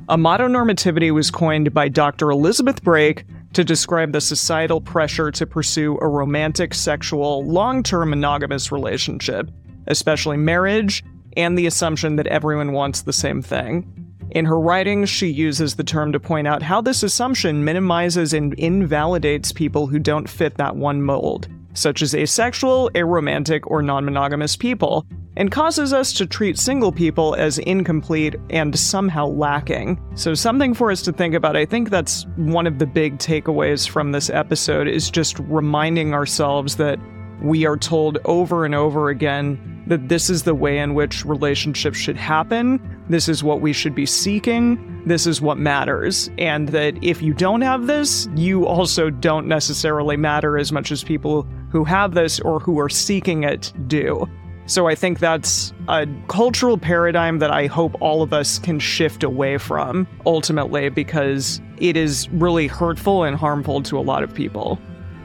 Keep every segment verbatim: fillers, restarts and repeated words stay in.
Amatonormativity was coined by Doctor Elizabeth Brake to describe the societal pressure to pursue a romantic, sexual, long-term monogamous relationship, especially marriage, and the assumption that everyone wants the same thing. In her writings, she uses the term to point out how this assumption minimizes and invalidates people who don't fit that one mold, such as asexual, aromantic, or non-monogamous people, and causes us to treat single people as incomplete and somehow lacking. So something for us to think about. I think that's one of the big takeaways from this episode, is just reminding ourselves that we are told over and over again that this is the way in which relationships should happen, this is what we should be seeking, this is what matters, and that if you don't have this, you also don't necessarily matter as much as people who have this or who are seeking it do. So I think that's a cultural paradigm that I hope all of us can shift away from, ultimately, because it is really hurtful and harmful to a lot of people.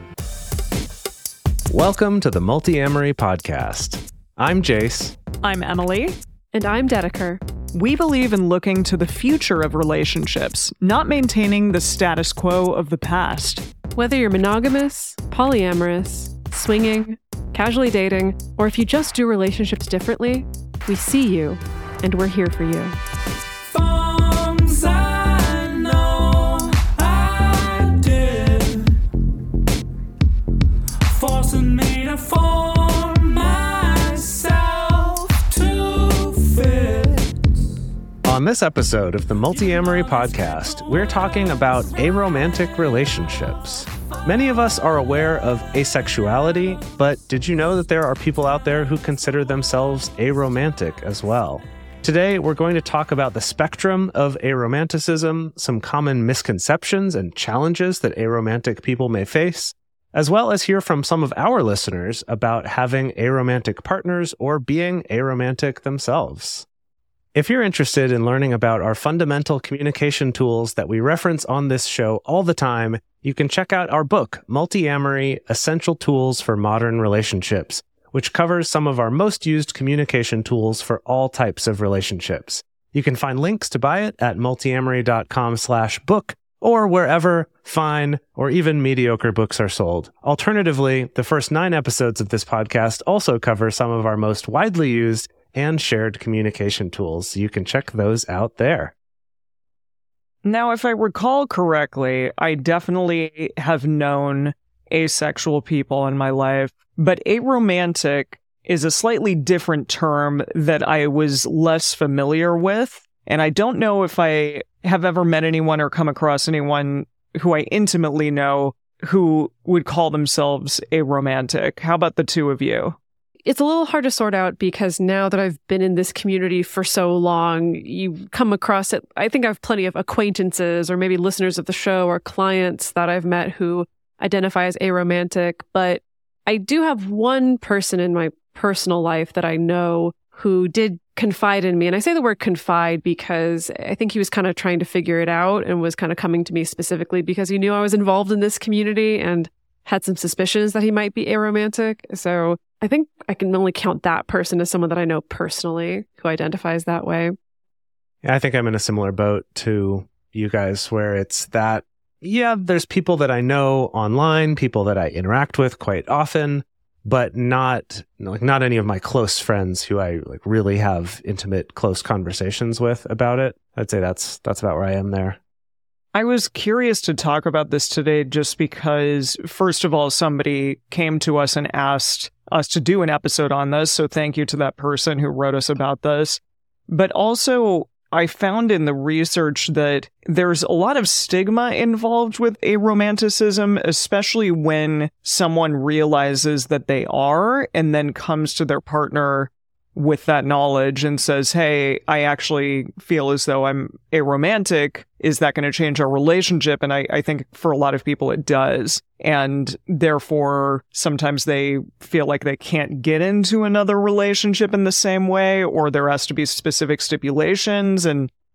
Welcome to the Multi-Amory Podcast. I'm Jace. I'm Emily. And I'm Dedeker. We believe in looking to the future of relationships, not maintaining the status quo of the past. Whether you're monogamous, polyamorous, swinging, casually dating, or if you just do relationships differently, we see you, and we're here for you. Things I know I did, forcing me to form myself to fit. On this episode of the Multi-Amory Podcast, we're talking about aromantic relationships. Many of us are aware of asexuality, but did you know that there are people out there who consider themselves aromantic as well? Today, we're going to talk about the spectrum of aromanticism, some common misconceptions and challenges that aromantic people may face, as well as hear from some of our listeners about having aromantic partners or being aromantic themselves. If you're interested in learning about our fundamental communication tools that we reference on this show all the time, you can check out our book, Multi-Amory: Essential Tools for Modern Relationships, which covers some of our most used communication tools for all types of relationships. You can find links to buy it at multiamory.com slash book or wherever fine or even mediocre books are sold. Alternatively, the first nine episodes of this podcast also cover some of our most widely used and shared communication tools, so you can check those out there. Now, if I recall correctly, I definitely have known asexual people in my life, but aromantic is a slightly different term that I was less familiar with, and I don't know if I have ever met anyone or come across anyone who I intimately know who would call themselves aromantic. How about the two of you? It's a little hard to sort out because now that I've been in this community for so long, you come across it. I think I have plenty of acquaintances or maybe listeners of the show or clients that I've met who identify as aromantic. But I do have one person in my personal life that I know who did confide in me. And I say the word confide because I think he was kind of trying to figure it out and was kind of coming to me specifically because he knew I was involved in this community and had some suspicions that he might be aromantic. So I think I can only count that person as someone that I know personally who identifies that way. Yeah, I think I'm in a similar boat to you guys where it's that, yeah, there's people that I know online, people that I interact with quite often, but not like not any of my close friends who I like really have intimate, close conversations with about it. I'd say that's that's about where I am there. I was curious to talk about this today just because, first of all, somebody came to us and asked us to do an episode on this, so thank you to that person who wrote us about this. But also, I found in the research that there's a lot of stigma involved with aromanticism, especially when someone realizes that they are and then comes to their partner with that knowledge and says, hey, I actually feel as though I'm aromantic. Is that going to change our relationship? And I, I think for a lot of people it does. And therefore, sometimes they feel like they can't get into another relationship in the same way, or there has to be specific stipulations. And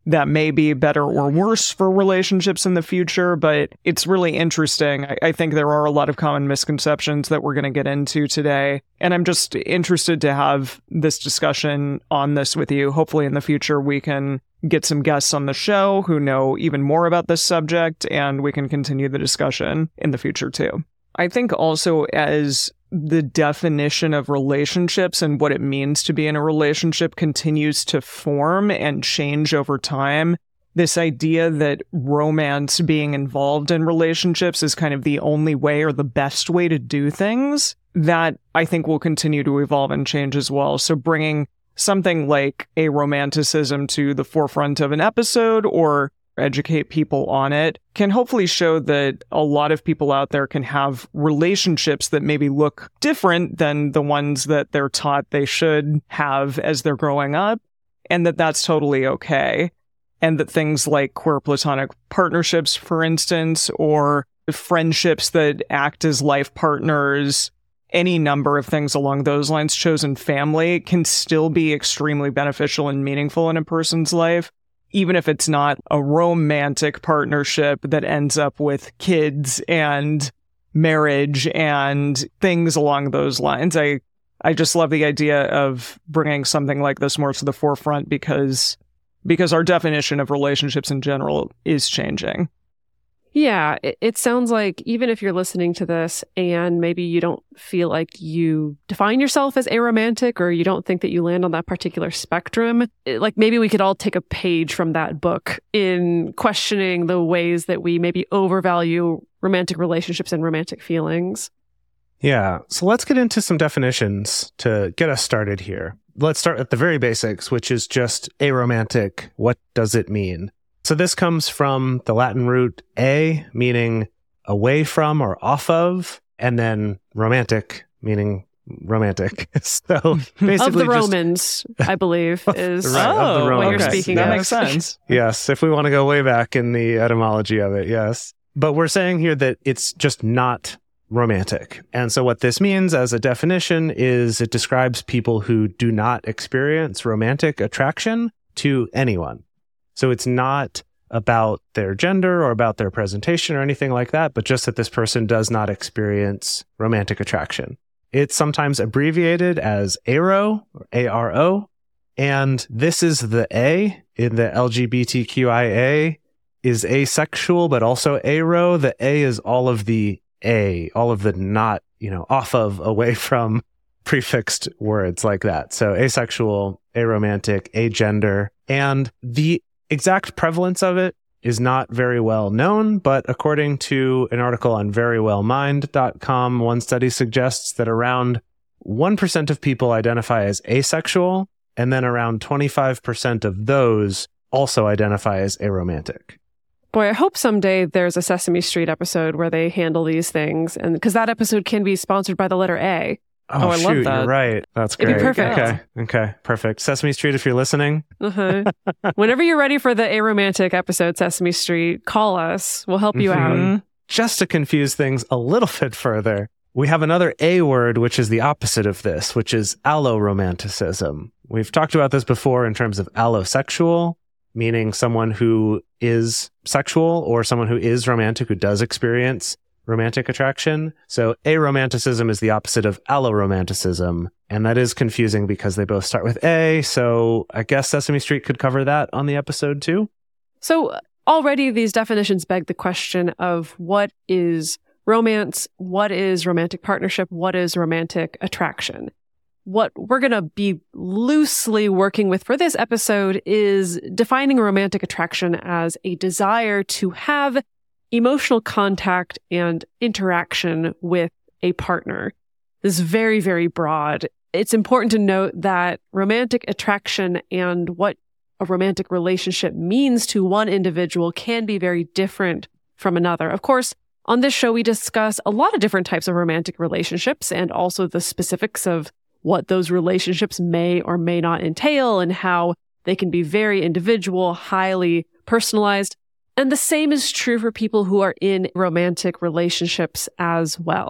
that may be better or worse for relationships in the future, but it's really interesting. I, I think there are a lot of common misconceptions that we're going to get into today, and I'm just interested to have this discussion on this with you. Hopefully in the future we can get some guests on the show who know even more about this subject, and we can continue the discussion in the future too. I think also as the definition of relationships and what it means to be in a relationship continues to form and change over time, this idea that romance being involved in relationships is kind of the only way or the best way to do things, that I think will continue to evolve and change as well. So bringing something like aromanticism to the forefront of an episode or educate people on it can hopefully show that a lot of people out there can have relationships that maybe look different than the ones that they're taught they should have as they're growing up, and that that's totally okay. And that things like queer platonic partnerships, for instance, or friendships that act as life partners, any number of things along those lines, chosen family, can still be extremely beneficial and meaningful in a person's life, even if it's not a romantic partnership that ends up with kids and marriage and things along those lines. I I just love the idea of bringing something like this more to the forefront because because our definition of relationships in general is changing. Yeah, it, it sounds like even if you're listening to this and maybe you don't feel like you define yourself as aromantic, or you don't think that you land on that particular spectrum, it, like maybe we could all take a page from that book in questioning the ways that we maybe overvalue romantic relationships and romantic feelings. Yeah. So let's get into some definitions to get us started here. Let's start at the very basics, which is just aromantic. What does it mean? So this comes from the Latin root a, meaning away from or off of, and then romantic, meaning romantic. So basically of the just, Romans, I believe, is right, of the what you're Romans. speaking That of. makes sense. Yes, if we want to go way back in the etymology of it, yes. But we're saying here that it's just not romantic. And so what this means as a definition is it describes people who do not experience romantic attraction to anyone. So it's not about their gender or about their presentation or anything like that, but just that this person does not experience romantic attraction. It's sometimes abbreviated as aro or A R O. And this is the A in the L G B T Q I A is asexual, but also aro. The A is all of the A, all of the not, you know, off of, away from prefixed words like that. So asexual, aromantic, agender. And the exact prevalence of it is not very well known, but according to an article on very well mind dot com, one study suggests that around one percent of people identify as asexual, and then around twenty-five percent of those also identify as aromantic. Boy, I hope someday there's a Sesame Street episode where they handle these things, and because that episode can be sponsored by the letter A. Oh, Oh, I love shoot, that. you're right. That's It'd be great. perfect. Okay, okay, perfect. Sesame Street, if you're listening. Uh-huh. Whenever you're ready for the aromantic episode, Sesame Street, call us. We'll help you out. Mhm. Just to confuse things a little bit further, we have another A word, which is the opposite of this, which is alloromanticism. We've talked about this before in terms of allosexual, meaning someone who is sexual or someone who is romantic, who does experience romantic attraction. So aromanticism is the opposite of alloromanticism. And that is confusing because they both start with A. So I guess Sesame Street could cover that on the episode too. So already these definitions beg the question of what is romance? What is romantic partnership? What is romantic attraction? What we're going to be loosely working with for this episode is defining romantic attraction as a desire to have emotional contact and interaction with a partner. This is very, very broad. It's important to note that romantic attraction and what a romantic relationship means to one individual can be very different from another. Of course, on this show, we discuss a lot of different types of romantic relationships and also the specifics of what those relationships may or may not entail and how they can be very individual, highly personalized. And the same is true for people who are in romantic relationships as well.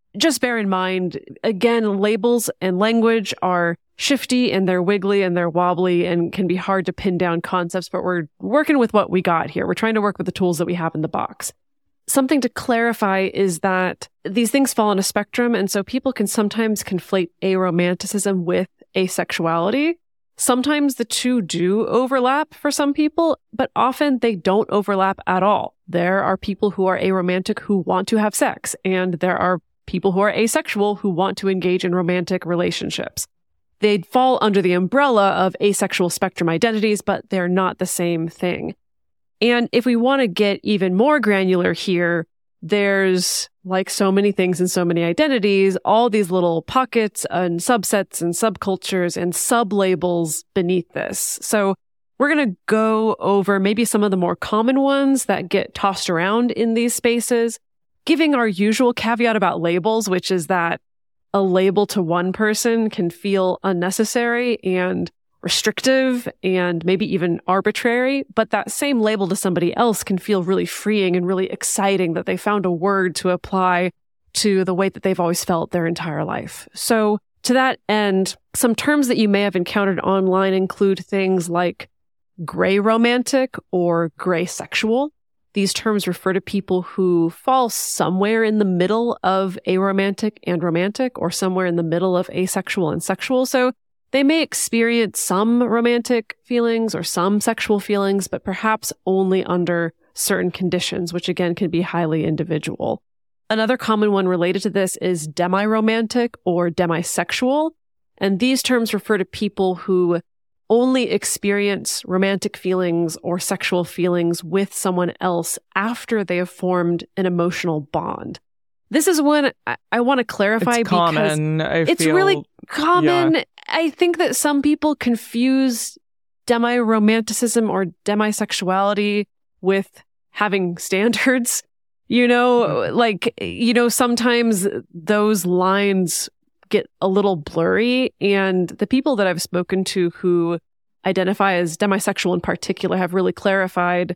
just bear in mind, again, labels and language are shifty and they're wiggly and they're wobbly and can be hard to pin down concepts, but we're working with what we got here. We're trying to work with the tools that we have in the box. Something to clarify is that these things fall on a spectrum, and so people can sometimes conflate aromanticism with asexuality. Sometimes the two do overlap for some people, but often they don't overlap at all. There are people who are aromantic who want to have sex, and there are people who are asexual who want to engage in romantic relationships. They'd fall under the umbrella of asexual spectrum identities, but they're not the same thing. And if we want to get even more granular here, there's, like so many things and so many identities, all these little pockets and subsets and subcultures and sub-labels beneath this. So we're going to go over maybe some of the more common ones that get tossed around in these spaces, giving our usual caveat about labels, which is that a label to one person can feel unnecessary and restrictive and maybe even arbitrary, but that same label to somebody else can feel really freeing and really exciting that they found a word to apply to the way that they've always felt their entire life. So to that end, some terms that you may have encountered online include things like gray romantic or gray sexual. These terms refer to people who fall somewhere in the middle of aromantic and romantic, or somewhere in the middle of asexual and sexual. So they may experience some romantic feelings or some sexual feelings, but perhaps only under certain conditions, which again can be highly individual. Another common one related to this is demi-romantic or demisexual. And these terms refer to people who only experience romantic feelings or sexual feelings with someone else after they have formed an emotional bond. This is one I, I want to clarify It's because common, I it's feel, really common. yeah. I think that some people confuse demi-romanticism or demisexuality with having standards. You know, like, you know, sometimes those lines get a little blurry, and the people that I've spoken to who identify as demisexual in particular have really clarified,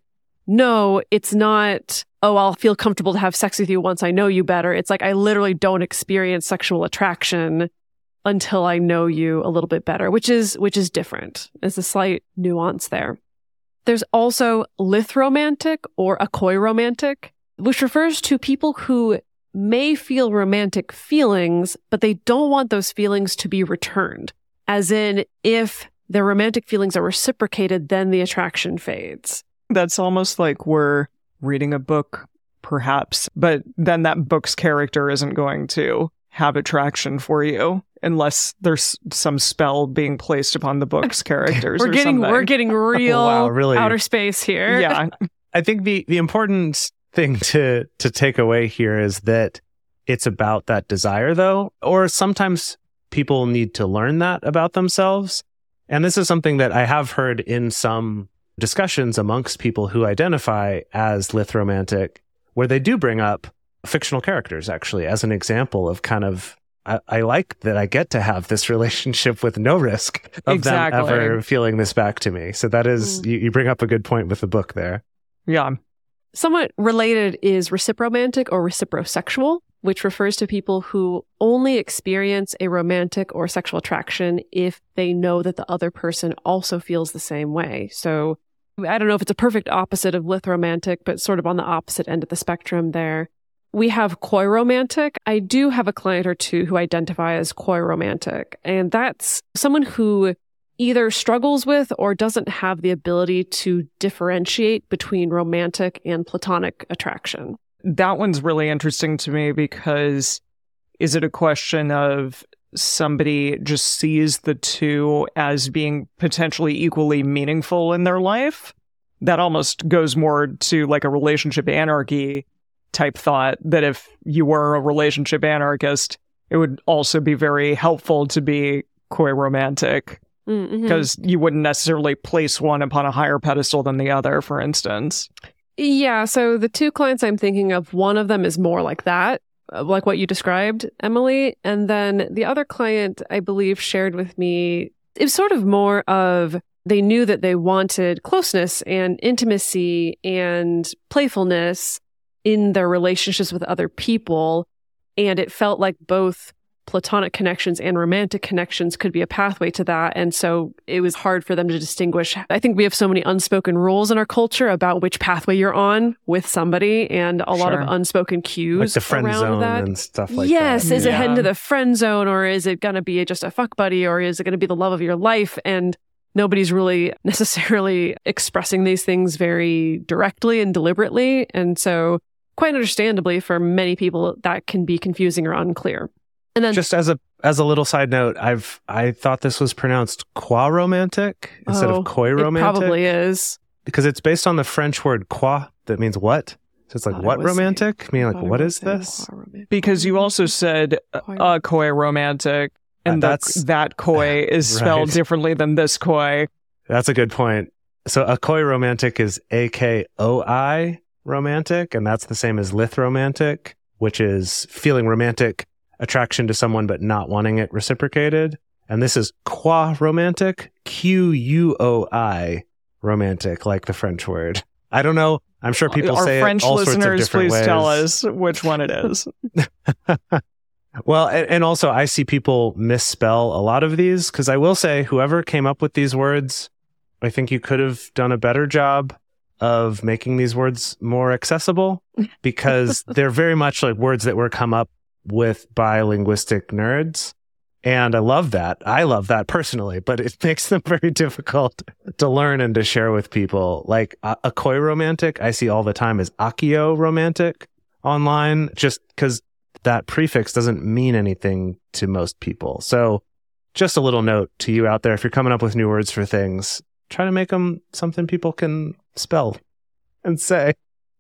no, it's not, oh, I'll feel comfortable to have sex with you once I know you better. It's like, I literally don't experience sexual attraction until I know you a little bit better, which is which is different. There's a slight nuance there. There's also lithromantic or acoiromantic, which refers to people who may feel romantic feelings, but they don't want those feelings to be returned. As in, if their romantic feelings are reciprocated, then the attraction fades. That's almost like we're reading a book, perhaps, but then that book's character isn't going to have attraction for you unless there's some spell being placed upon the book's characters. we're or getting something. we're getting real Wow, really? outer space here. Yeah. I think the the important thing to to take away here is that it's about that desire, though, or sometimes people need to learn that about themselves. And this is something that I have heard in some discussions amongst people who identify as lithromantic, where they do bring up fictional characters, actually, as an example of kind of, I, I like that I get to have this relationship with no risk of Exactly. them ever feeling this back to me. So that is, Mm. you, you bring up a good point with the book there. Yeah. Somewhat related is recipromantic or reciprosexual, which refers to people who only experience a romantic or sexual attraction if they know that the other person also feels the same way. So I don't know if it's a perfect opposite of lithromantic, but sort of on the opposite end of the spectrum there. We have coiromantic. I do have a client or two who identify as coiromantic, and that's someone who either struggles with or doesn't have the ability to differentiate between romantic and platonic attraction. That one's really interesting to me because is it a question of somebody just sees the two as being potentially equally meaningful in their life? That almost goes more to like a relationship anarchy type thought, that if you were a relationship anarchist, it would also be very helpful to be coiromantic Mm-hmm. because you wouldn't necessarily place one upon a higher pedestal than the other, for instance. Yeah, so the two clients I'm thinking of, one of them is more like that, uh, like what you described, Emily. And then the other client, I believe, shared with me, it was sort of more of they knew that they wanted closeness and intimacy and playfulness in their relationships with other people, And it felt like both platonic connections and romantic connections could be a pathway to that. And so it was hard for them to distinguish. I think we have so many unspoken rules in our culture about which pathway you're on with somebody, and a lot Sure. of unspoken cues Like the friend around zone that. and stuff like yes, that. is it Yeah. heading to the friend zone, or is it going to be just a fuck buddy, or is it going to be the love of your life? And nobody's really necessarily expressing these things very directly and deliberately. And so quite understandably for many people, that can be confusing or unclear. And then Just as a as a little side note, I've I thought this was pronounced qua romantic instead oh, of koi it romantic. probably is. Because it's based on the French word quoi that means what. So it's like Thought it what was saying- romantic? Meaning thought like it what was is saying this? qua romantic. Because you also said Koi. uh, koi romantic, and Uh, that that's- that koi is spelled Right. differently than this koi. That's a good point. So a koi romantic is A K O I romantic, and that's the same as lith romantic, which is feeling romantic attraction to someone but not wanting it reciprocated. And this is qua romantic, Q U O I romantic, like the French word. I don't know. I'm sure people Our say French it all sorts of listeners, different please ways. tell us which one it is. Well, and, and also I see people misspell a lot of these, because I will say whoever came up with these words, I think you could have done a better job of making these words more accessible, because they're very much like words that were come up with by linguistic nerds. And I love that. I love that personally, but it makes them very difficult to learn and to share with people. Like a, a koi romantic, I see all the time as akio romantic online, just because that prefix doesn't mean anything to most people. So just a little note to you out there, if you're coming up with new words for things, try to make them something people can spell and say.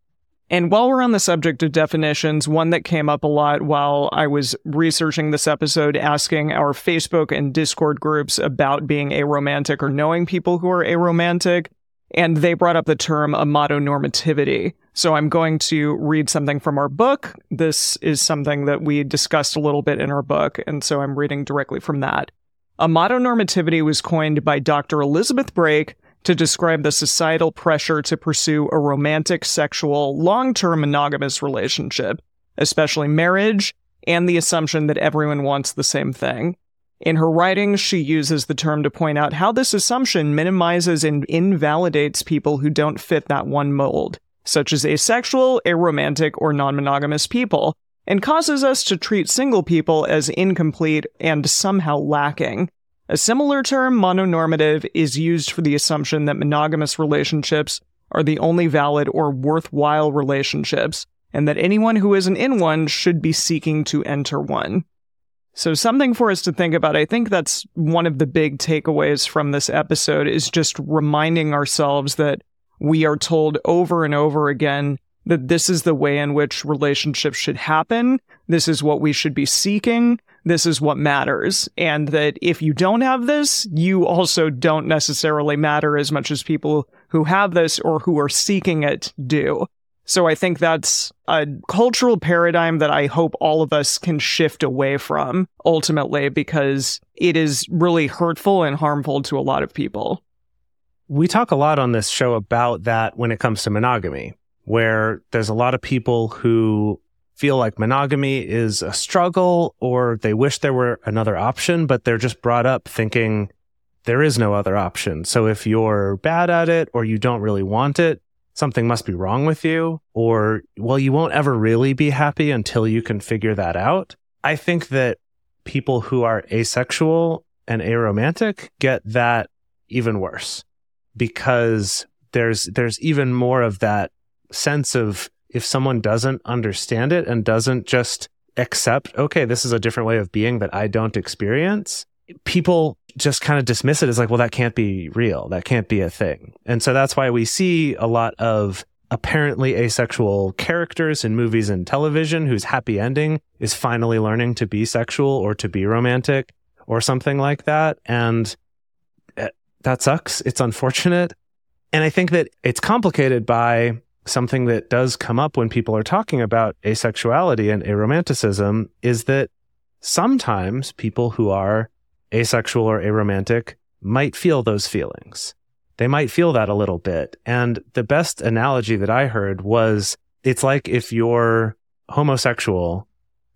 And while we're on the subject of definitions, one that came up a lot while I was researching this episode, asking our Facebook and Discord groups about being aromantic or knowing people who are aromantic, and they brought up the term amatonormativity. So I'm going to read something from our book. This is something that we discussed a little bit in our book, and so I'm reading directly from that. Amatonormativity was coined by Doctor Elizabeth Brake to describe the societal pressure to pursue a romantic, sexual, long-term monogamous relationship, especially marriage, and the assumption that everyone wants the same thing. In her writings, she uses the term to point out how this assumption minimizes and invalidates people who don't fit that one mold, such as asexual, aromantic, or non-monogamous people, and causes us to treat single people as incomplete and somehow lacking. A similar term, mononormative, is used for the assumption that monogamous relationships are the only valid or worthwhile relationships, and that anyone who isn't in one should be seeking to enter one. So something for us to think about. I think that's one of the big takeaways from this episode, is just reminding ourselves that we are told over and over again that this is the way in which relationships should happen. This is what we should be seeking. This is what matters. And that if you don't have this, you also don't necessarily matter as much as people who have this or who are seeking it do. So I think that's a cultural paradigm that I hope all of us can shift away from ultimately, because it is really hurtful and harmful to a lot of people. We talk a lot on this show about that when it comes to monogamy, where there's a lot of people who feel like monogamy is a struggle, or they wish there were another option, but they're just brought up thinking there is no other option. So if you're bad at it or you don't really want it, something must be wrong with you, or, well, you won't ever really be happy until you can figure that out. I think that people who are asexual and aromantic get that even worse, because there's there's even more of that sense of, if someone doesn't understand it and doesn't just accept, okay, this is a different way of being that I don't experience, people just kind of dismiss it as like, well, that can't be real. That can't be a thing. And so that's why we see a lot of apparently asexual characters in movies and television whose happy ending is finally learning to be sexual or to be romantic or something like that. And that sucks. It's unfortunate. And I think that it's complicated by something that does come up when people are talking about asexuality and aromanticism, is that sometimes people who are asexual or aromantic might feel those feelings. They might feel that a little bit. And the best analogy that I heard was, it's like if you're homosexual, but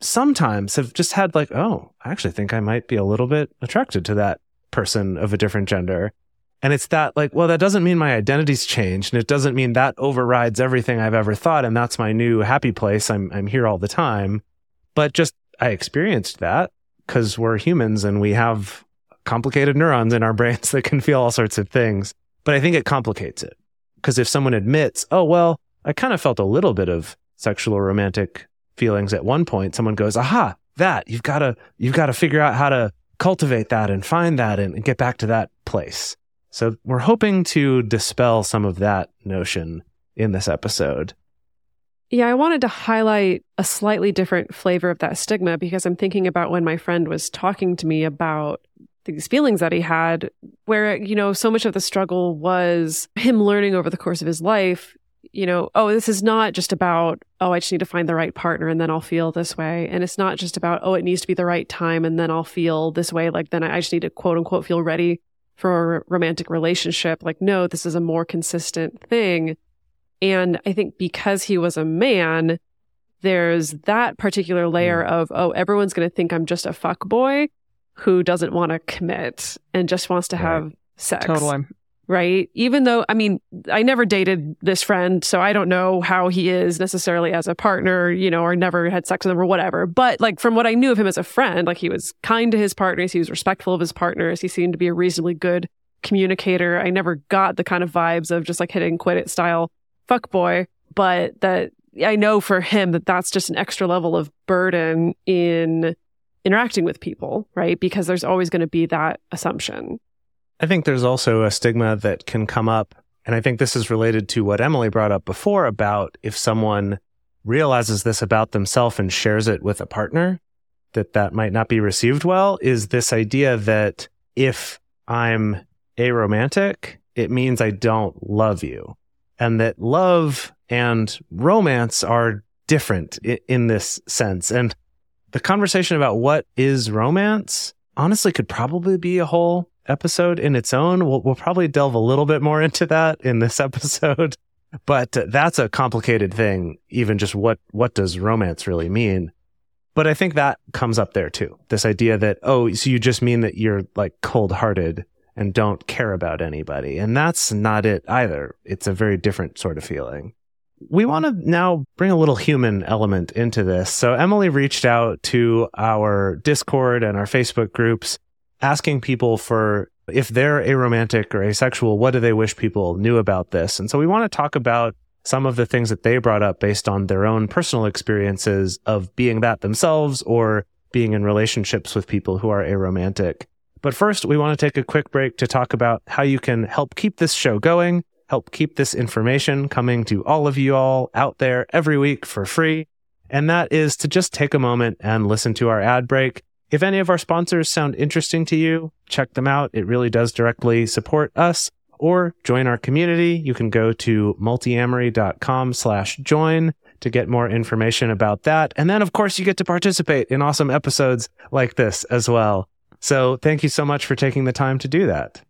sometimes have just had like, oh, I actually think I might be a little bit attracted to that person of a different gender. And it's that like, well, that doesn't mean my identity's changed. And it doesn't mean that overrides everything I've ever thought. And that's my new happy place. I'm, I'm here all the time. But just, I experienced that because we're humans and we have complicated neurons in our brains that can feel all sorts of things. But I think it complicates it. Because if someone admits, oh, well, I kind of felt a little bit of sexual or romantic feelings at one point, someone goes, aha, that, you've got to, you've got to figure out how to cultivate that and find that and, and get back to that place. So we're hoping to dispel some of that notion in this episode. Yeah, I wanted to highlight a slightly different flavor of that stigma because I'm thinking about when my friend was talking to me about these feelings that he had, where, you know, so much of the struggle was him learning over the course of his life, you know, oh, this is not just about, oh, I just need to find the right partner and then I'll feel this way. And it's not just about, oh, it needs to be the right time and then I'll feel this way. Like, then I just need to quote unquote feel ready for a romantic relationship. Like, no, this is a more consistent thing. And I think because he was a man, there's that particular layer of, oh, everyone's going to think I'm just a fuckboy who doesn't want to commit and just wants to have Right. sex. Totally. Right? Even though, I mean, I never dated this friend, so I don't know how he is necessarily as a partner, you know, or never had sex with him or whatever. But like from what I knew of him as a friend, like he was kind to his partners, he was respectful of his partners, he seemed to be a reasonably good communicator. I never got the kind of vibes of just like hit it and quit it style fuckboy, but that I know for him that that's just an extra level of burden in interacting with people, right? Because there's always going to be that assumption. I think there's also a stigma that can come up, and I think this is related to what Emily brought up before about if someone realizes this about themselves and shares it with a partner, that that might not be received well, is this idea that if I'm aromantic, it means I don't love you. And that love and romance are different i- in this sense. And the conversation about what is romance honestly could probably be a whole episode in its own. We'll, we'll probably delve a little bit more into that in this episode, but uh, that's a complicated thing. Even just what, what does romance really mean? But I think that comes up there too. This idea that, oh, so you just mean that you're like cold hearted and don't care about anybody. And that's not it either. It's a very different sort of feeling. We want to now bring a little human element into this. So Emily reached out to our Discord and our Facebook groups, asking people for if they're aromantic or asexual, what do they wish people knew about this? And so we want to talk about some of the things that they brought up based on their own personal experiences of being that themselves or being in relationships with people who are aromantic. But first, we want to take a quick break to talk about how you can help keep this show going, help keep this information coming to all of you all out there every week for free. And that is to just take a moment and listen to our ad break. If any of our sponsors sound interesting to you, check them out. It really does directly support us. Or join our community. You can go to multiamory.com slash join to get more information about that. And then, of course, you get to participate in awesome episodes like this as well. So thank you so much for taking the time to do that.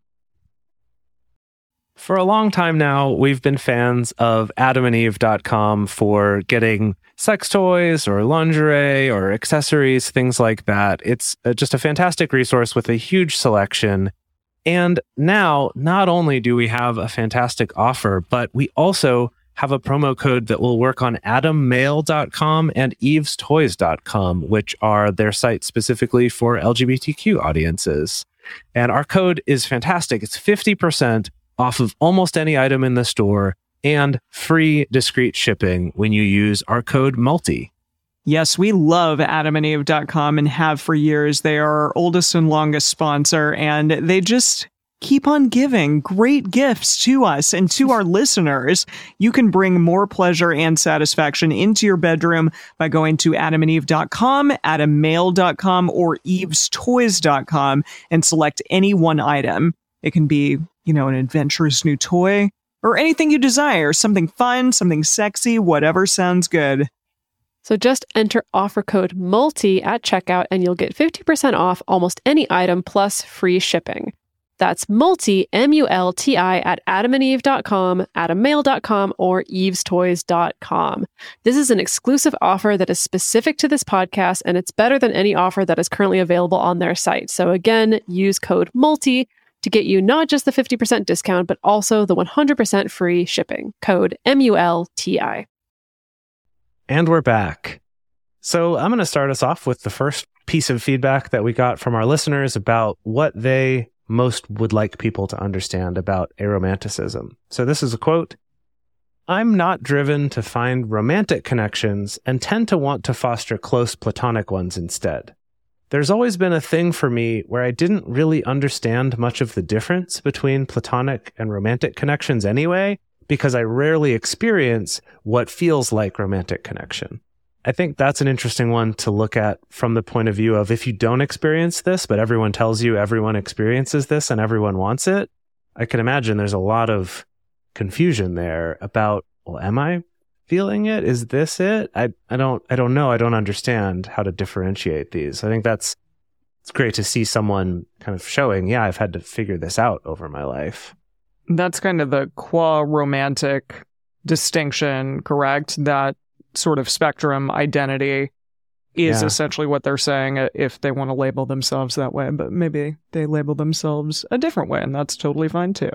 For a long time now, we've been fans of adam and eve dot com for getting sex toys or lingerie or accessories, things like that. It's just a fantastic resource with a huge selection. And now, not only do we have a fantastic offer, but we also have a promo code that will work on adam mail dot com and eves toys dot com, which are their sites specifically for L G B T Q audiences. And our code is fantastic. It's fifty percent off of almost any item in the store and free discreet shipping when you use our code MULTI. Yes, we love adam and eve dot com and have for years. They are our oldest and longest sponsor, and they just keep on giving great gifts to us and to our listeners. You can bring more pleasure and satisfaction into your bedroom by going to adam and eve dot com, adam mail dot com, or eves toys dot com and select any one item. It can be, you know, an adventurous new toy or anything you desire, something fun, something sexy, whatever sounds good. So just enter offer code MULTI at checkout and you'll get fifty percent off almost any item plus free shipping. That's multi, M U L T I, at adam and eve dot com, adam mail dot com, or eves toys dot com. This is an exclusive offer that is specific to this podcast, and it's better than any offer that is currently available on their site. So again, use code MULTI to get you not just the fifty percent discount, but also the one hundred percent free shipping. Code M U L T I. And we're back. So I'm going to start us off with the first piece of feedback that we got from our listeners about what they most would like people to understand about aromanticism. So this is a quote. I'm not driven to find romantic connections and tend to want to foster close platonic ones instead. There's always been a thing for me where I didn't really understand much of the difference between platonic and romantic connections anyway, because I rarely experience what feels like romantic connection. I think that's an interesting one to look at from the point of view of if you don't experience this, but everyone tells you everyone experiences this and everyone wants it, I can imagine there's a lot of confusion there about, well, am I feeling it? Is this it? I, I don't I don't know. I don't understand how to differentiate these. I think that's it's great to see someone kind of showing, yeah, I've had to figure this out over my life. That's kind of the qua-romantic distinction, correct? That sort of spectrum identity is Yeah. essentially what they're saying uh, if they want to label themselves that way, but maybe they label themselves a different way, and that's totally fine too.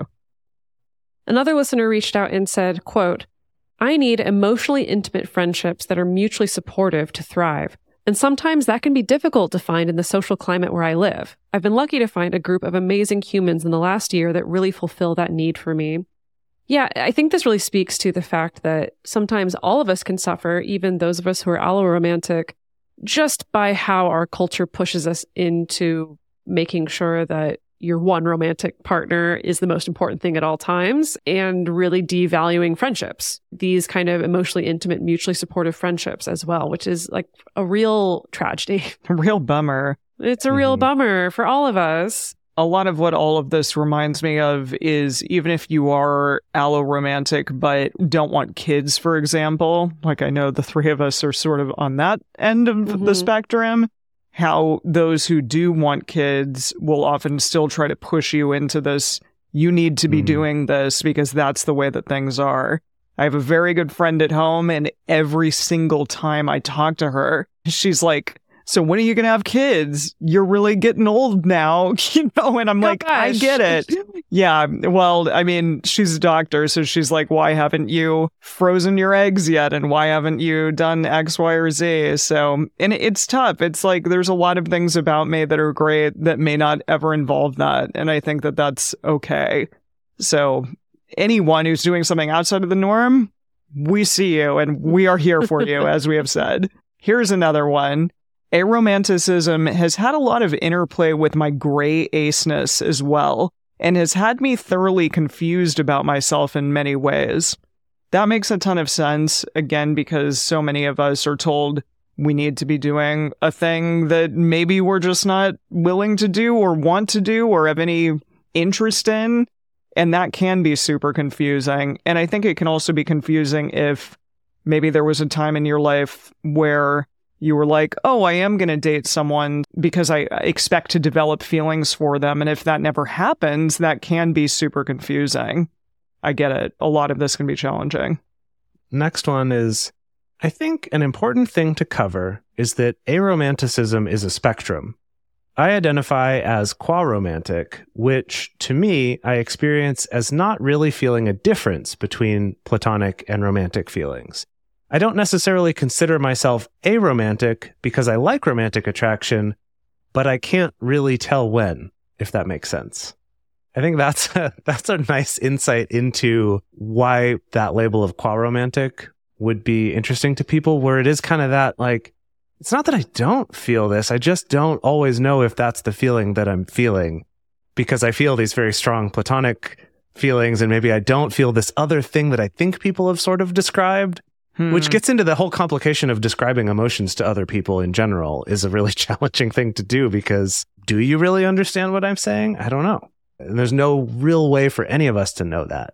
Another listener reached out and said, quote, I need emotionally intimate friendships that are mutually supportive to thrive. And sometimes that can be difficult to find in the social climate where I live. I've been lucky to find a group of amazing humans in the last year that really fulfill that need for me. Yeah, I think this really speaks to the fact that sometimes all of us can suffer, even those of us who are alloromantic, just by how our culture pushes us into making sure that your one romantic partner is the most important thing at all times and really devaluing friendships, these kind of emotionally intimate, mutually supportive friendships as well, which is like a real tragedy. A real bummer. It's a real Mhm. bummer for all of us. A lot of what all of this reminds me of is even if you are alloromantic but don't want kids, for example, like I know the three of us are sort of on that end of the Mhm. spectrum, how those who do want kids will often still try to push you into this, you need to be Mhm. doing this because that's the way that things are. I have a very good friend at home, and every single time I talk to her, she's like, so when are you going to have kids? You're really getting old now, you know? And I'm like, I Gosh. get it. Yeah. Well, I mean, she's a doctor. So she's like, why haven't you frozen your eggs yet? And why haven't you done X, Y, or Z? So, and it's tough. It's like, there's a lot of things about me that are great that may not ever involve that. And I think that that's okay. So anyone who's doing something outside of the norm, we see you and we are here for you, as we have said. Here's another one. Aromanticism has had a lot of interplay with my gray aceness as well, and has had me thoroughly confused about myself in many ways. That makes a ton of sense, again, because so many of us are told we need to be doing a thing that maybe we're just not willing to do or want to do or have any interest in, and that can be super confusing. And I think it can also be confusing if maybe there was a time in your life where you were like, oh, I am going to date someone because I expect to develop feelings for them. And if that never happens, that can be super confusing. I get it. A lot of this can be challenging. Next one is, I think an important thing to cover is that aromanticism is a spectrum. I identify as qua-romantic, which to me, I experience as not really feeling a difference between platonic and romantic feelings. I don't necessarily consider myself aromantic because I like romantic attraction, but I can't really tell when, if that makes sense. I think that's a, that's a nice insight into why that label of qua-romantic would be interesting to people, where it is kind of that, like, it's not that I don't feel this, I just don't always know if that's the feeling that I'm feeling, because I feel these very strong platonic feelings, and maybe I don't feel this other thing that I think people have sort of described. Hmm. Which gets into the whole complication of describing emotions to other people in general is a really challenging thing to do, because do you really understand what I'm saying? I don't know. And there's no real way for any of us to know that.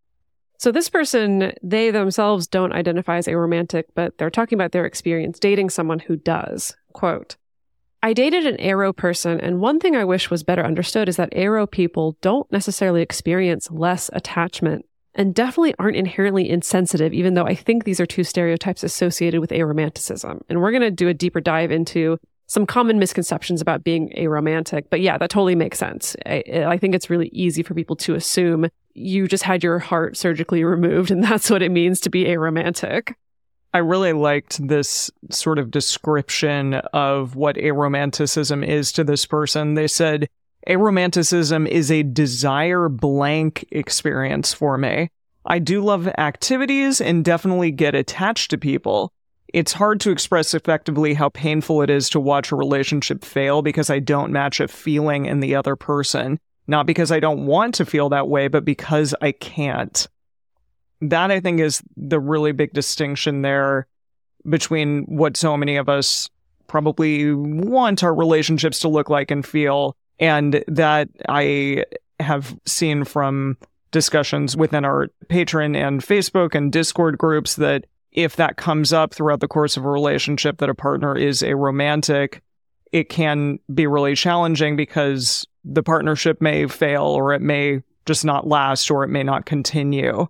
So this person, they themselves don't identify as aromantic, but they're talking about their experience dating someone who does. Quote, I dated an aro person, and one thing I wish was better understood is that aro people don't necessarily experience less attachment and definitely aren't inherently insensitive, even though I think these are two stereotypes associated with aromanticism. And we're going to do a deeper dive into some common misconceptions about being aromantic. But yeah, that totally makes sense. I, I think it's really easy for people to assume you just had your heart surgically removed, and that's what it means to be aromantic. I really liked this sort of description of what aromanticism is to this person. They said, aromanticism is a desire blank experience for me. I do love activities and definitely get attached to people. It's hard to express effectively how painful it is to watch a relationship fail because I don't match a feeling in the other person. Not because I don't want to feel that way, but because I can't. That, I think, is the really big distinction there between what so many of us probably want our relationships to look like and feel, and that I have seen from discussions within our Patreon and Facebook and Discord groups that if that comes up throughout the course of a relationship that a partner is aromantic, it can be really challenging because the partnership may fail, or it may just not last, or it may not continue.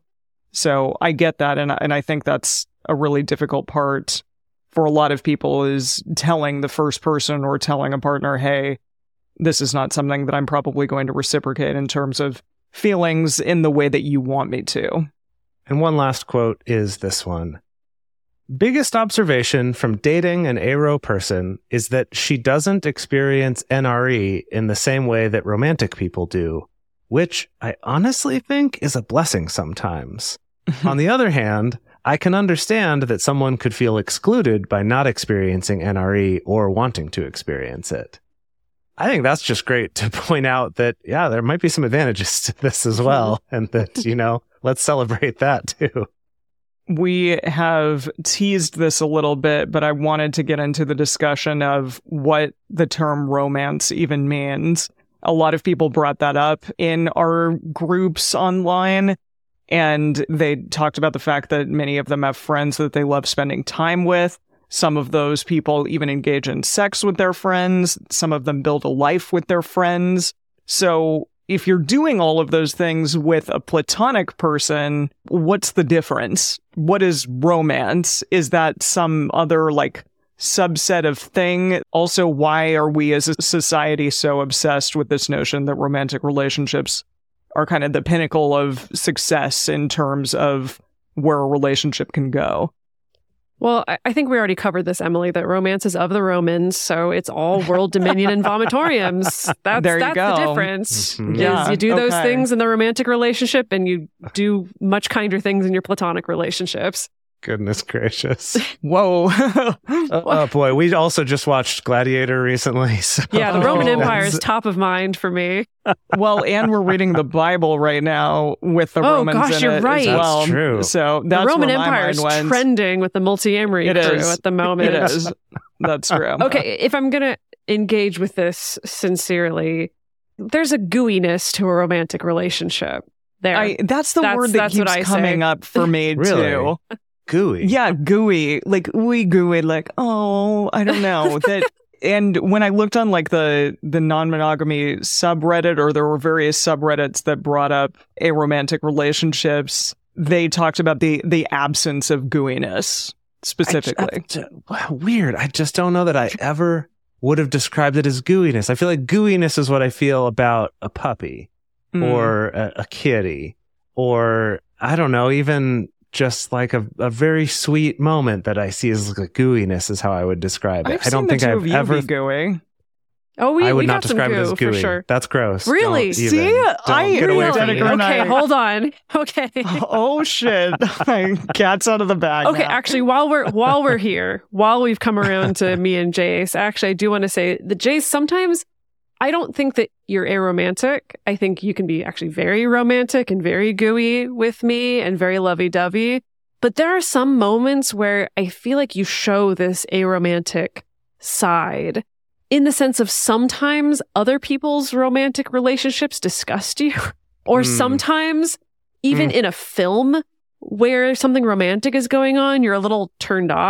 So I get that, and and I think that's a really difficult part for a lot of people, is telling the first person or telling a partner, hey, this is not something that I'm probably going to reciprocate in terms of feelings in the way that you want me to. And one last quote is this one. Biggest observation from dating an aro person is that she doesn't experience N R E in the same way that romantic people do, which I honestly think is a blessing sometimes. On the other hand, I can understand that someone could feel excluded by not experiencing N R E or wanting to experience it. I think that's just great to point out that, yeah, there might be some advantages to this as well. And that, you know, let's celebrate that too. We have teased this a little bit, but I wanted to get into the discussion of what the term romance even means. A lot of people brought that up in our groups online, and they talked about the fact that many of them have friends that they love spending time with. Some of those people even engage in sex with their friends. Some of them build a life with their friends. So if you're doing all of those things with a platonic person, what's the difference? What is romance? Is that some other, like, subset of thing? Also, why are we as a society so obsessed with this notion that romantic relationships are kind of the pinnacle of success in terms of where a relationship can go? Well, I, I think we already covered this, Emily, that romance is of the Romans, so it's all world dominion and vomitoriums. That's, there you that's go. the difference. Mm-hmm. Is Yeah, you do those okay. things in the romantic relationship, and you do much kinder things in your platonic relationships. Goodness gracious. Whoa. Oh boy, we also just watched Gladiator recently. So Yeah, the Roman Oh. Empire is top of mind for me. Well, and we're reading the Bible right now with the Oh, Romans gosh, in you're it right. as well. That's true. So that's the Roman where my Empire mind is went. trending with the multi-amory It crew is. at the moment. It is. That's true. Okay, if I'm going to engage with this sincerely, there's a gooiness to a romantic relationship. There. I, that's the That's- word that that's what keeps I say. coming up for me Really? too. gooey. Yeah, gooey, like ooey gooey, like oh, I don't know that. And when I looked on like the the non-monogamy subreddit, or there were various subreddits that brought up aromantic relationships, they talked about the the absence of gooiness specifically. I, I, wow, weird. I just don't know that I ever would have described it as gooiness. I feel like gooiness is what I feel about a puppy Mm. or a, a kitty, or I don't know, even just like a, a very sweet moment that I see as like gooiness is how I would describe it. I've I don't seen think the two I've of you ever. be gooey. oh, we, I would we not got some describe goo it as gooey. for sure. That's gross. Really? Don't even- See? don't I- get away from Really? me. and Okay, I- hold on. Okay. Oh shit! Cat's out of the bag. Okay, now. actually, while we're while we're here, while we've come around to me and Jace, actually, I do want to say that Jace, sometimes I don't think that you're aromantic. I think you can be actually very romantic and very gooey with me and very lovey-dovey. But there are some moments where I feel like you show this aromantic side, in the sense of sometimes other people's romantic relationships disgust you, or Mm. sometimes even in a film where something romantic is going on, you're a little turned off.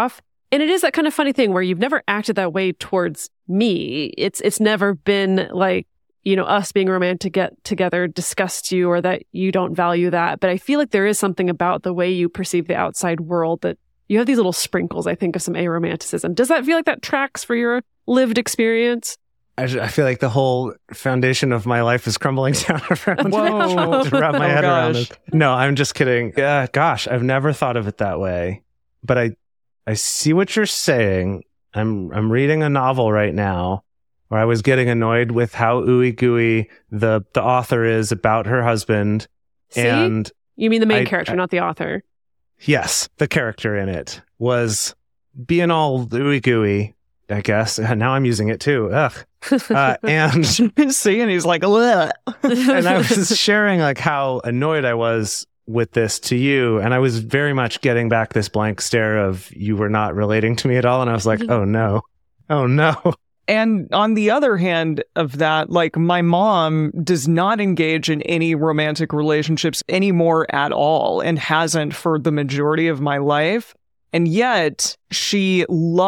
And it is that kind of funny thing where you've never acted that way towards me. It's it's never been like, you know, us being romantic get together disgusts you or that you don't value that. But I feel like there is something about the way you perceive the outside world that you have these little sprinkles, I think, of some aromanticism. Does that feel like that tracks for your lived experience? I, I feel like the whole foundation of my life is crumbling down around Whoa. to wrap my Oh, head around gosh. it. No, I'm just kidding. Yeah, gosh, I've never thought of it that way. But I I see what you're saying. I'm I'm reading a novel right now where I was getting annoyed with how ooey gooey the the author is about her husband. See? And You mean the main I- character, I- not the author. yes, the character in it was being all ooey gooey, I guess. Now I'm using it too. Ugh. Uh, and See, and he's like, "Ugh." and I was sharing like how annoyed I was with this to you, and I was very much getting back this blank stare of you were not relating to me at all, and I was like, oh no, oh no. And on the other hand of that, like my mom does not engage in any romantic relationships anymore at all and hasn't for the majority of my life. And yet she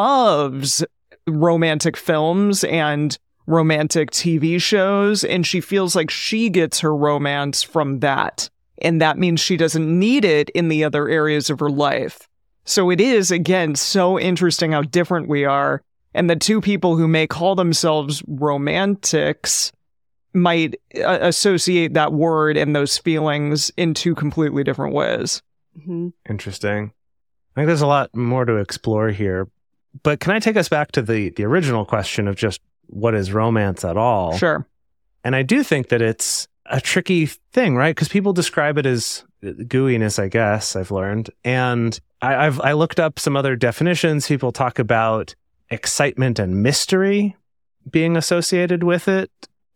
loves romantic films and romantic T V shows. And she feels like she gets her romance from that. And that means she doesn't need it in the other areas of her life. So it is, again, so interesting how different we are. And the two people who may call themselves romantics might uh, associate that word and those feelings in two completely different ways. Mhm. Interesting. I think there's a lot more to explore here. But can I take us back to the the original question of just what is romance at all? Sure. And I do think that it's a tricky thing, right? Because people describe it as gooiness, I guess, I've learned. And I, I've I looked up some other definitions. People talk about excitement and mystery being associated with it,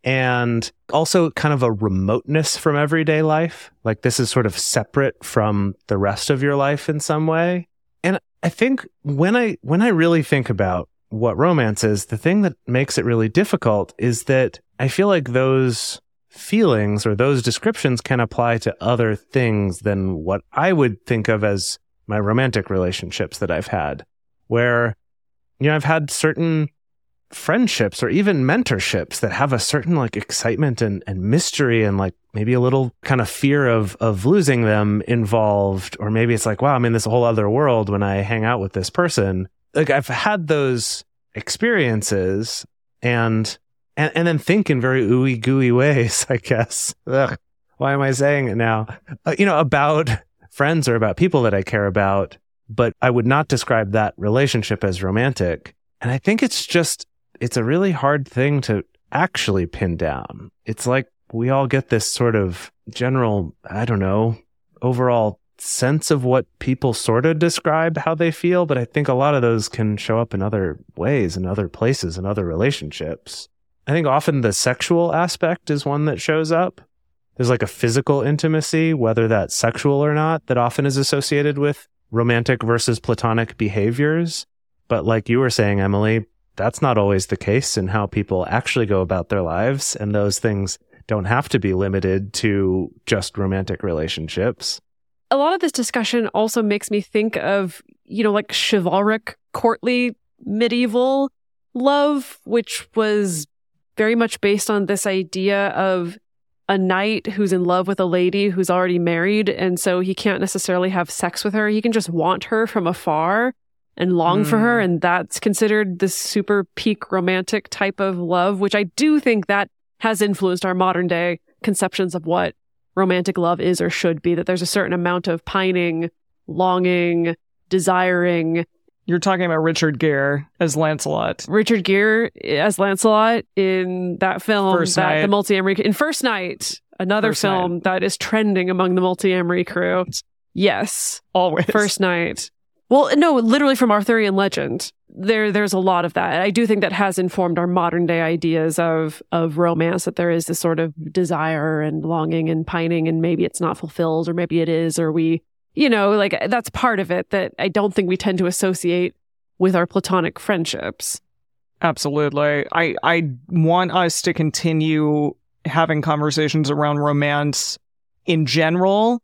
and also kind of a remoteness from everyday life. Like this is sort of separate from the rest of your life in some way. And I think when I when I really think about what romance is, the thing that makes it really difficult is that I feel like those feelings or those descriptions can apply to other things than what I would think of as my romantic relationships that I've had, where, you know, I've had certain friendships or even mentorships that have a certain like excitement and, and mystery and like maybe a little kind of fear of of losing them involved. Or maybe it's like, wow, I'm in this whole other world when I hang out with this person. Like I've had those experiences and and, and then think in very ooey gooey ways, I guess. Ugh, why am I saying it now? Uh, you know, about friends or about people that I care about, but I would not describe that relationship as romantic. And I think it's just, it's a really hard thing to actually pin down. It's like we all get this sort of general, I don't know, overall sense of what people sort of describe how they feel, but I think a lot of those can show up in other ways, in other places, in other relationships. I think often the sexual aspect is one that shows up. There's like a physical intimacy, whether that's sexual or not, that often is associated with romantic versus platonic behaviors. But like you were saying, Emily, that's not always the case in how people actually go about their lives. And those things don't have to be limited to just romantic relationships. A lot of this discussion also makes me think of, you know, like chivalric, courtly, medieval love, which was very much based on this idea of a knight who's in love with a lady who's already married. And so he can't necessarily have sex with her. He can just want her from afar and long mm. for her. And that's considered the super peak romantic type of love, which I do think that has influenced our modern day conceptions of what romantic love is or should be, that there's a certain amount of pining, longing, desiring. You're talking about Richard Gere as Lancelot. Richard Gere as Lancelot in that film, First that Night. the Multi-Amory, in First Night, another First film Night. that is trending among the Multi-Amory crew. Yes, Always. First Night. Well, no, literally from Arthurian legend. There, there's a lot of that. I do think that has informed our modern day ideas of of romance, that there is this sort of desire and longing and pining, and maybe it's not fulfilled, or maybe it is, or we, you know, like that's part of it that I don't think we tend to associate with our platonic friendships. Absolutely. I, I want us to continue having conversations around romance in general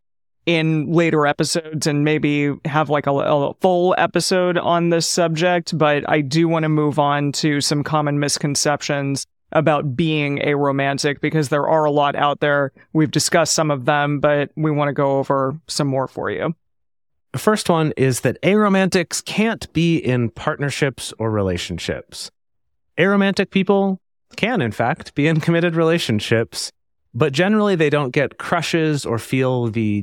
in later episodes and maybe have like a, a full episode on this subject, but I do want to move on to some common misconceptions about being aromantic because there are a lot out there. We've discussed some of them, but we want to go over some more for you. The first one is that aromantics can't be in partnerships or relationships. Aromantic people can, in fact, be in committed relationships, but generally they don't get crushes or feel the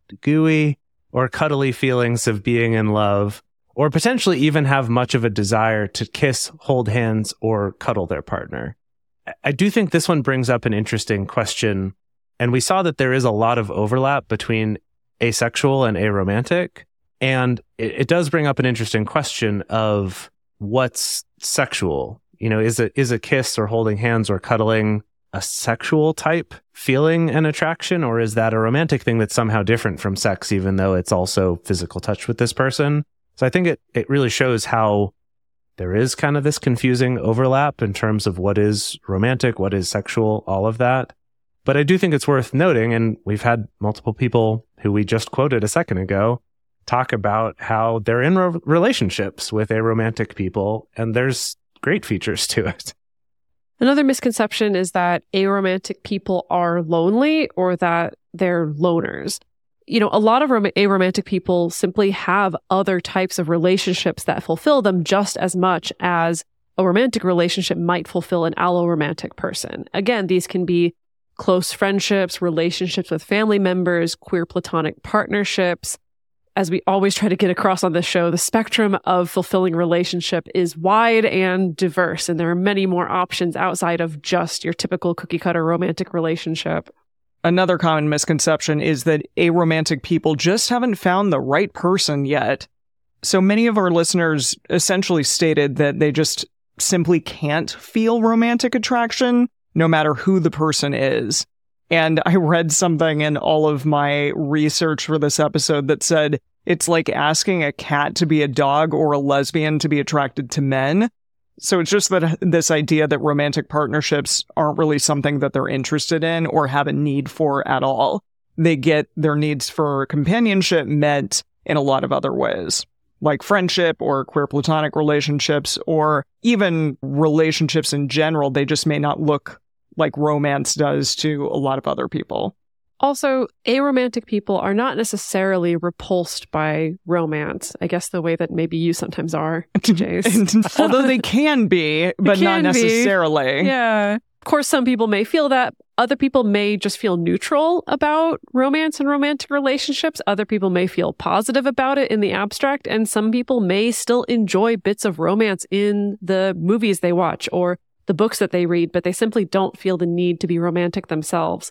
gooey or cuddly feelings of being in love, or potentially even have much of a desire to kiss, hold hands, or cuddle their partner. I do think this one brings up an interesting question, and we saw that there is a lot of overlap between asexual and aromantic, and it, it does bring up an interesting question of what's sexual. You know, is it is a kiss or holding hands or cuddling a sexual type feeling and attraction, or is that a romantic thing that's somehow different from sex, even though it's also physical touch with this person? So I think it, it really shows how there is kind of this confusing overlap in terms of what is romantic, what is sexual, all of that. But I do think it's worth noting, and we've had multiple people who we just quoted a second ago talk about how they're in re- relationships with aromantic people, and there's great features to it. Another misconception is that aromantic people are lonely or that they're loners. You know, a lot of rom- aromantic people simply have other types of relationships that fulfill them just as much as a romantic relationship might fulfill an alloromantic person. Again, these can be close friendships, relationships with family members, queer platonic partnerships. As we always try to get across on this show, the spectrum of fulfilling relationship is wide and diverse, and there are many more options outside of just your typical cookie-cutter romantic relationship. Another common misconception is that aromantic people just haven't found the right person yet. So many of our listeners essentially stated that they just simply can't feel romantic attraction, no matter who the person is. And I read something in all of my research for this episode that said it's like asking a cat to be a dog or a lesbian to be attracted to men. So it's just that this idea that romantic partnerships aren't really something that they're interested in or have a need for at all. They get their needs for companionship met in a lot of other ways, like friendship or queer platonic relationships, or even relationships in general. They just may not look like romance does to a lot of other people. Also, aromantic people are not necessarily repulsed by romance, I guess the way that maybe you sometimes are, Jace. Although they can be, but not necessarily. Be. Yeah. Of course, some people may feel that. Other people may just feel neutral about romance and romantic relationships. Other people may feel positive about it in the abstract. And some people may still enjoy bits of romance in the movies they watch or the books that they read, but they simply don't feel the need to be romantic themselves.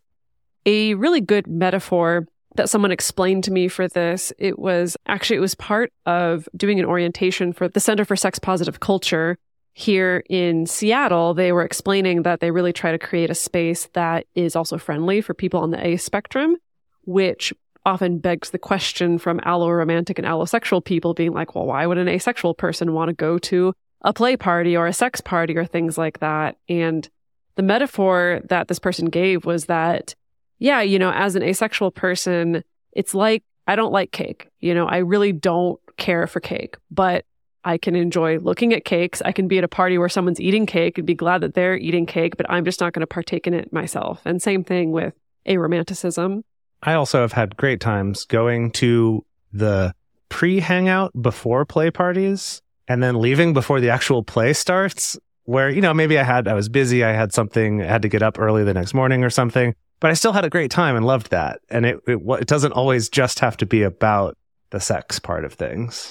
A really good metaphor that someone explained to me for this, it was actually, it was part of doing an orientation for the Center for Sex Positive Culture here in Seattle. They were explaining that they really try to create a space that is also friendly for people on the A spectrum, which often begs the question from alloromantic and allosexual people being like, well, why would an asexual person want to go to a play party or a sex party or things like that? And the metaphor that this person gave was that, yeah, you know, as an asexual person, it's like, I don't like cake. You know, I really don't care for cake, but I can enjoy looking at cakes. I can be at a party where someone's eating cake and be glad that they're eating cake, but I'm just not going to partake in it myself. And same thing with aromanticism. I also have had great times going to the pre-hangout before play parties and then leaving before the actual play starts, where, you know, maybe I had, I was busy, I had something, I had to get up early the next morning or something, but I still had a great time and loved that. And it, it, it doesn't always just have to be about the sex part of things.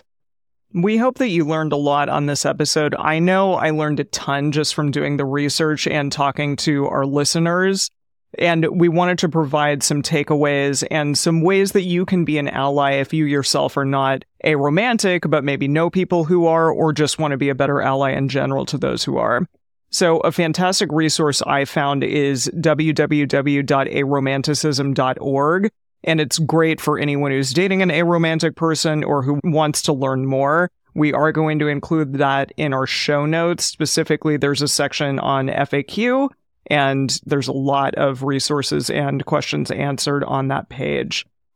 We hope that you learned a lot on this episode. I know I learned a ton just from doing the research and talking to our listeners. And we wanted to provide some takeaways and some ways that you can be an ally if you yourself are not aromantic, but maybe know people who are, or just want to be a better ally in general to those who are. So a fantastic resource I found is w w w dot aromanticism dot org. And it's great for anyone who's dating an aromantic person or who wants to learn more. We are going to include that in our show notes. Specifically, there's a section on F A Q, and there's a lot of resources and questions answered on that page.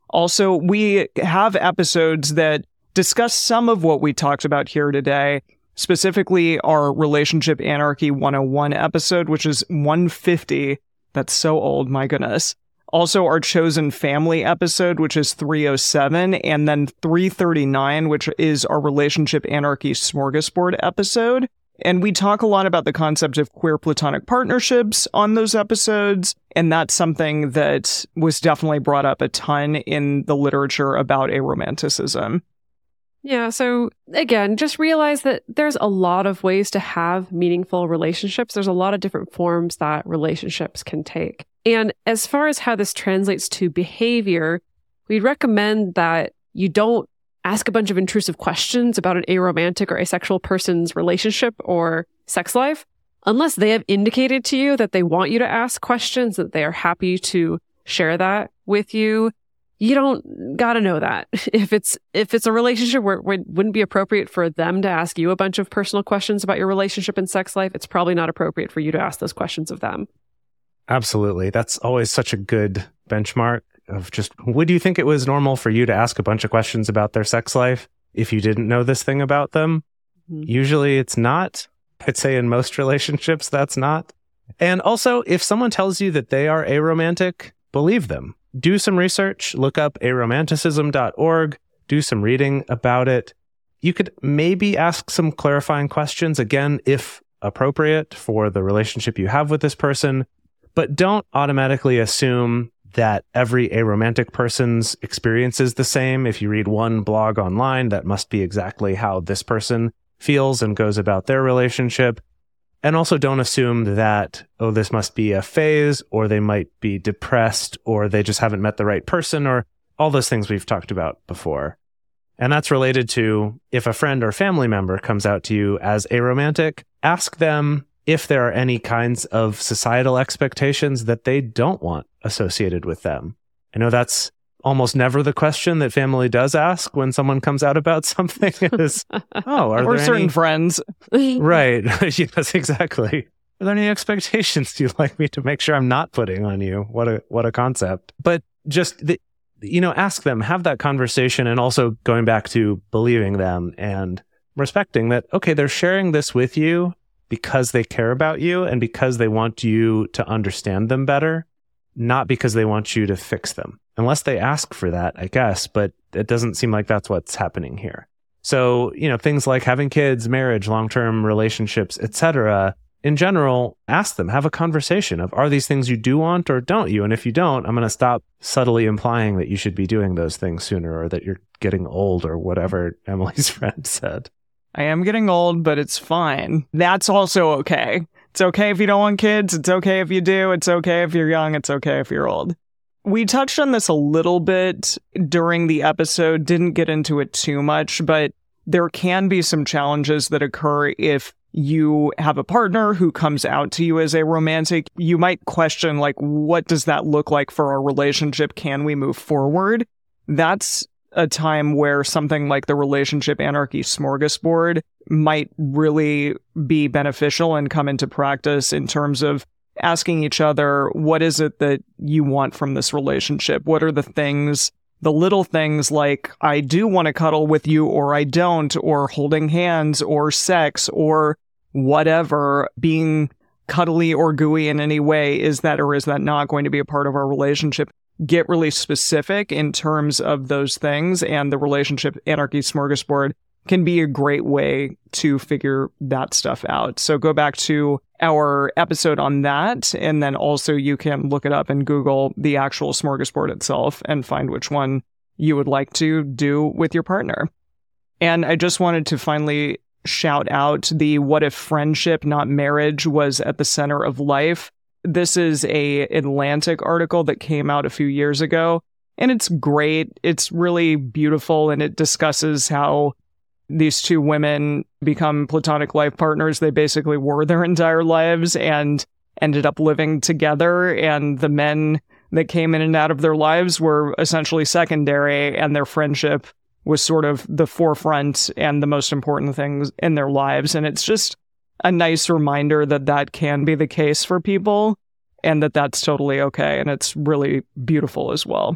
Also, we have episodes that discuss some of what we talked about here today, specifically our Relationship Anarchy one oh one episode, which is one fifty. That's so old, my goodness. Also, our Chosen Family episode, which is three oh seven, and then three thirty-nine, which is our Relationship Anarchy Smorgasbord episode. And we talk a lot about the concept of queer platonic partnerships on those episodes, and that's something that was definitely brought up a ton in the literature about aromanticism. Yeah, so again, just realize that there's a lot of ways to have meaningful relationships. There's a lot of different forms that relationships can take. And as far as how this translates to behavior, we'd recommend that you don't ask a bunch of intrusive questions about an aromantic or asexual person's relationship or sex life unless they have indicated to you that they want you to ask questions, that they are happy to share that with you. You don't gotta know that. If it's if it's a relationship where, where it wouldn't be appropriate for them to ask you a bunch of personal questions about your relationship and sex life, it's probably not appropriate for you to ask those questions of them. Absolutely. That's always such a good benchmark of just, would you think it was normal for you to ask a bunch of questions about their sex life if you didn't know this thing about them? Mm-hmm. Usually it's not. I'd say in most relationships, that's not. And also, if someone tells you that they are aromantic, believe them. Do some research, look up aromanticism dot org, do some reading about it. You could maybe ask some clarifying questions, again, if appropriate for the relationship you have with this person, but don't automatically assume that every aromantic person's experience is the same. If you read one blog online, that must be exactly how this person feels and goes about their relationship. And also don't assume that, oh, this must be a phase, or they might be depressed, or they just haven't met the right person, or all those things we've talked about before. And that's related to if a friend or family member comes out to you as aromantic, ask them if there are any kinds of societal expectations that they don't want associated with them. I know that's almost never the question that family does ask when someone comes out about something is, oh, are or there certain any... friends. Right. Yes, exactly. Are there any expectations you'd like me to make sure I'm not putting on you? What a what a concept. But just, the, you know, ask them, have that conversation, and also going back to believing them and respecting that, okay, they're sharing this with you because they care about you and because they want you to understand them better, not because they want you to fix them. Unless they ask for that, I guess, but it doesn't seem like that's what's happening here. So, you know, things like having kids, marriage, long-term relationships, et cetera, in general, ask them, have a conversation of, are these things you do want or don't you? And if you don't, I'm going to stop subtly implying that you should be doing those things sooner, or that you're getting old, or whatever Emily's friend said. I am getting old, but it's fine. That's also okay. It's okay if you don't want kids. It's okay if you do. It's okay if you're young. It's okay if you're old. We touched on this a little bit during the episode, didn't get into it too much, but there can be some challenges that occur if you have a partner who comes out to you as a romantic. You might question, like, what does that look like for our relationship? Can we move forward? That's a time where something like the Relationship Anarchy Smorgasbord might really be beneficial and come into practice in terms of asking each other, what is it that you want from this relationship? What are the things, the little things like, I do want to cuddle with you, or I don't, or holding hands, or sex, or whatever, being cuddly or gooey in any way, is that or is that not going to be a part of our relationship? Get really specific in terms of those things, and the Relationship Anarchy Smorgasbord can be a great way to figure that stuff out. So go back to our episode on that, and then also you can look it up and Google the actual smorgasbord itself and find which one you would like to do with your partner. And I just wanted to finally shout out the What If Friendship, Not Marriage was at the Center of Life. This is a Atlantic article that came out a few years ago, and it's great. It's really beautiful, and it discusses how these two women become platonic life partners. They basically were their entire lives and ended up living together, and the men that came in and out of their lives were essentially secondary, and their friendship was sort of the forefront and the most important things in their lives. And it's just a nice reminder that that can be the case for people, and that that's totally okay, and it's really beautiful as well.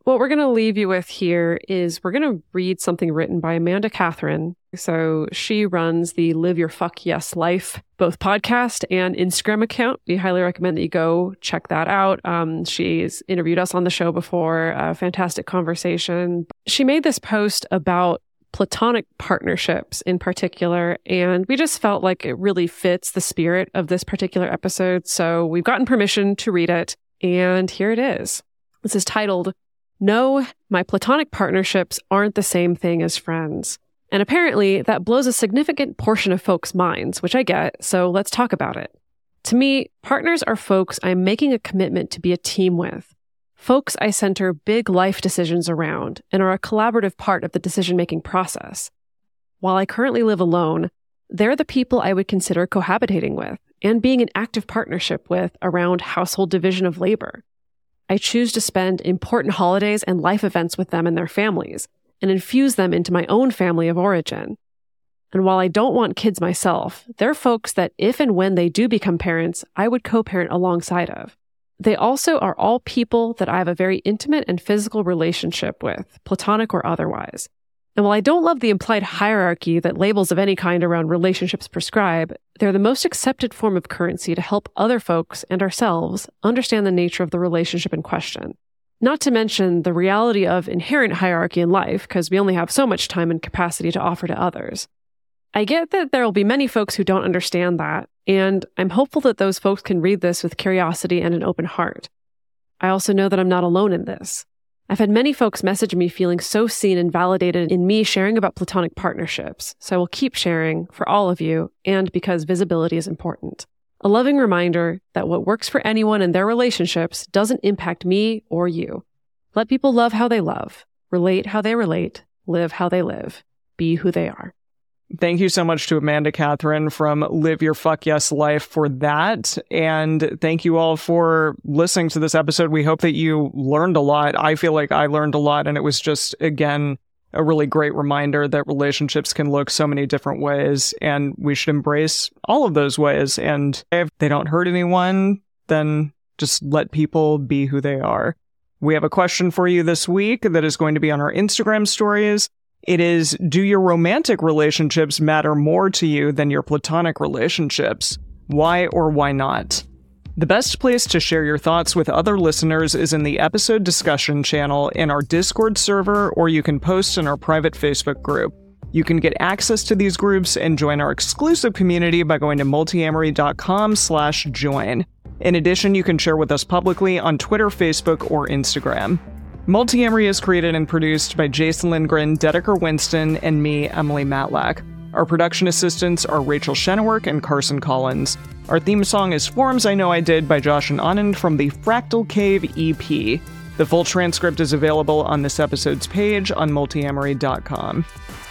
What we're going to leave you with here is we're going to read something written by Amanda Catherine. So she runs the Live Your Fuck Yes Life, both podcast and Instagram account. We highly recommend that you go check that out. Um, she's interviewed us on the show before, a fantastic conversation. She made this post about platonic partnerships in particular, and we just felt like it really fits the spirit of this particular episode. So we've gotten permission to read it, and here it is. This is titled, "No, my platonic partnerships aren't the same thing as friends." And apparently that blows a significant portion of folks' minds, which I get, so let's talk about it. To me, partners are folks I'm making a commitment to be a team with. Folks I center big life decisions around and are a collaborative part of the decision-making process. While I currently live alone, they're the people I would consider cohabitating with and being in active partnership with around household division of labor. I choose to spend important holidays and life events with them and their families, and infuse them into my own family of origin. And while I don't want kids myself, they're folks that if and when they do become parents, I would co-parent alongside of. They also are all people that I have a very intimate and physical relationship with, platonic or otherwise. And while I don't love the implied hierarchy that labels of any kind around relationships prescribe, they're the most accepted form of currency to help other folks and ourselves understand the nature of the relationship in question. Not to mention the reality of inherent hierarchy in life, because we only have so much time and capacity to offer to others. I get that there will be many folks who don't understand that, and I'm hopeful that those folks can read this with curiosity and an open heart. I also know that I'm not alone in this. I've had many folks message me feeling so seen and validated in me sharing about platonic partnerships, so I will keep sharing for all of you, and because visibility is important. A loving reminder that what works for anyone in their relationships doesn't impact me or you. Let people love how they love, relate how they relate, live how they live, be who they are. Thank you so much to Amanda Catherine from Live Your Fuck Yes Life for that. And thank you all for listening to this episode. We hope that you learned a lot. I feel like I learned a lot, and it was just, again, a really great reminder that relationships can look so many different ways, and we should embrace all of those ways. And if they don't hurt anyone, then just let people be who they are. We have a question for you this week that is going to be on our Instagram stories. It is, do your romantic relationships matter more to you than your platonic relationships? Why or why not? The best place to share your thoughts with other listeners is in the episode discussion channel in our Discord server, or you can post in our private Facebook group. You can get access to these groups and join our exclusive community by going to multiamory.com slash join. In addition, you can share with us publicly on Twitter, Facebook, or Instagram. Multiamory is created and produced by Jason Lindgren, Dedeker Winston, and me, Emily Matlack. Our production assistants are Rachel Shennewerk and Carson Collins. Our theme song is Forms I Know I Did by Josh and Anand from the Fractal Cave E P. The full transcript is available on this episode's page on multiamory dot com.